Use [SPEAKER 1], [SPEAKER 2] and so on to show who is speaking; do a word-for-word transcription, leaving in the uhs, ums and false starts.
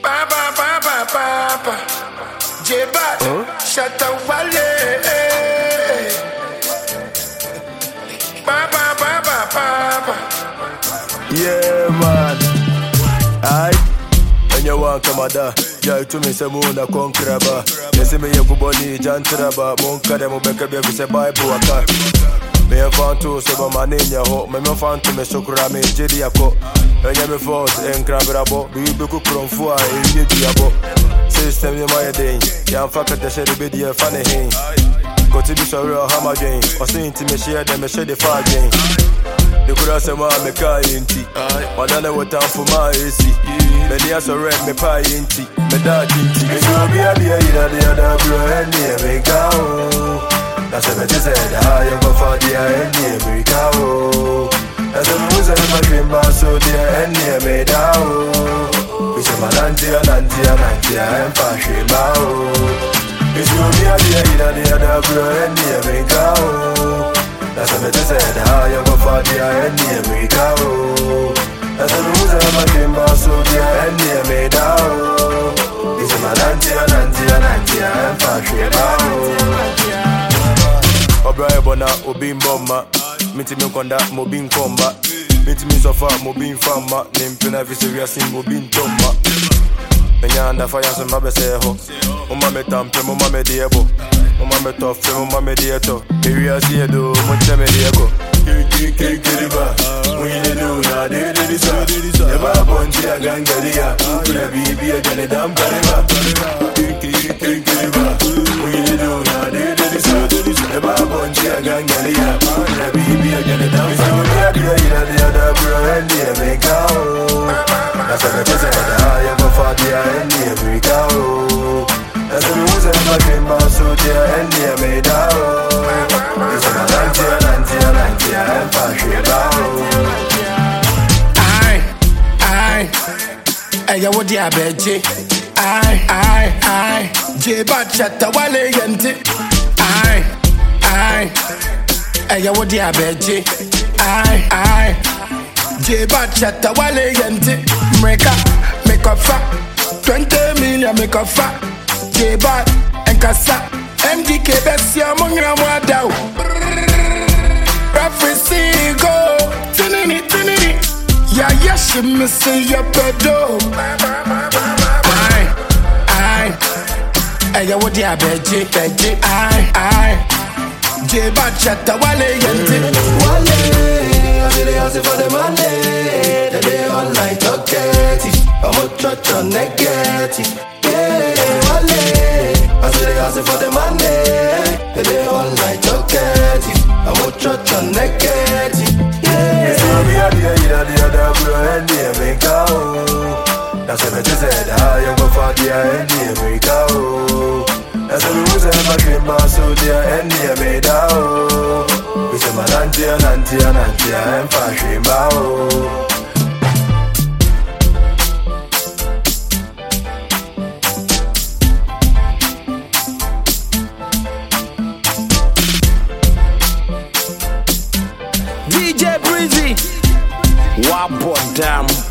[SPEAKER 1] Ba ba ba ba ba ba. J-Bat, shut up, Wale. Ba ba ba ba ba ba.
[SPEAKER 2] Yeah, man. Aye. And you want come ada. Yeah, to me say muna konkraba. Yes, me ye kuboni jantraba. Monka demo beka be fi say Bible aka. Me a fan to so ba manenya ho. Me me fan to me sokura me jedi ako. Enya me force en krabirabo. Bi bi ku kronfu a e diabo. System ye my day. Ya faka te shede be die fane hin. Go to be so real hammer game. Or saying to me share them me share the far game. The could say my me car inti. But I know what time for my A C. Me dia so red me pie inti. Me dark inti. Me go be a be a ida the other bro and the America. That's what me just said. I am go for the and the America. That's what me say my dream boss so the and the America. We say my Nantia Nantia Nantia and fashion bow. Me go be a be a ida the other bro and the America. That's what me just said, I am go for the and the America. That's what me say, my dream boss, so the and the America. This is my Nantia, Nantia, Nantia, and fashion bow. Obraya bona, obin bomba. Miti me konda, mobin komba. Miti me sofa, mobin fama. Nimpina viseria sim, mobin tomba. Menya anda fire so mabe seho. Mama me tampe, mama me diebo. Mama me tough, mama me dieto. Area see do, much me diego. Kiki kiki kiriba. We need do na de de so. Eba bonji a gangalia. Kula bibi a gane dam kariba. Kiki kiki kiriba. We need do na de de so. Eba bonji a gangalia. Kula bibi a gane dam kariba. Ida ida ida bro and the America. That's what I just said. I am a father and the America. That's the rules of my dream, so dear and the America. It's a Nantia, Nantia, Nantia, and fashion bow.
[SPEAKER 1] Aye, aye. Hey, what the abeje? Aye, aye, aye. J-Bat chatta wale yente. Aye, aye. Hey, what the abeje? Aye, aye. J-Bat chatta wale yente. Make up, make up fat. Twenty million make up fat. J-Bat and Kasa. M D K Bessia Mungra Wadao. Prophecy go. Tinini, tinini. Ya yashi missing your pedo. Aye, aye. Hey, what the abeji, beji. Aye, aye. J-Bat chatta wale yente.
[SPEAKER 2] Wale, I say they hustle for the money. They they online talkative. I'm a church on negative. Yeah, wale, I say they hustle for the money. They they online talkative. I'm a church on negative. Yeah, it's gonna be a day, ida the other bro and the America. That's what I just said. I am go for the and the America. That's what we say, my dream boss, so dear and the America. We say my Nantia, Nantia, Nantia, and fashion bow.
[SPEAKER 3] D J Breezy, Wabo Dam.